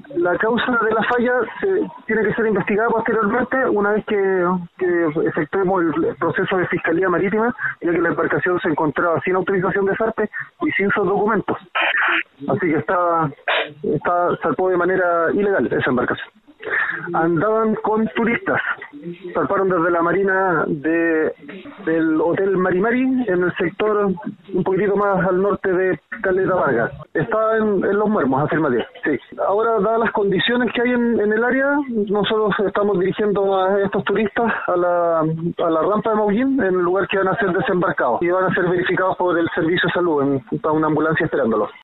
La causa de la falla tiene que ser investigada posteriormente una vez que efectuemos el proceso de Fiscalía Marítima, ya que la embarcación se encontraba sin autorización de zarpe y sin sus documentos. Así que zarpó de manera ilegal esa embarcación. Andaban con turistas, zarparon desde la marina del Hotel Marimari en el sector un poquitito más al norte de Caleta Vargas. Estaba en Los Muermos, afirmativo, sí. Ahora, dadas las condiciones que hay en el área, nosotros estamos dirigiendo a estos turistas a la rampa de Maullín, en el lugar que van a ser desembarcados y van a ser verificados por el Servicio de Salud, está una ambulancia esperándolos.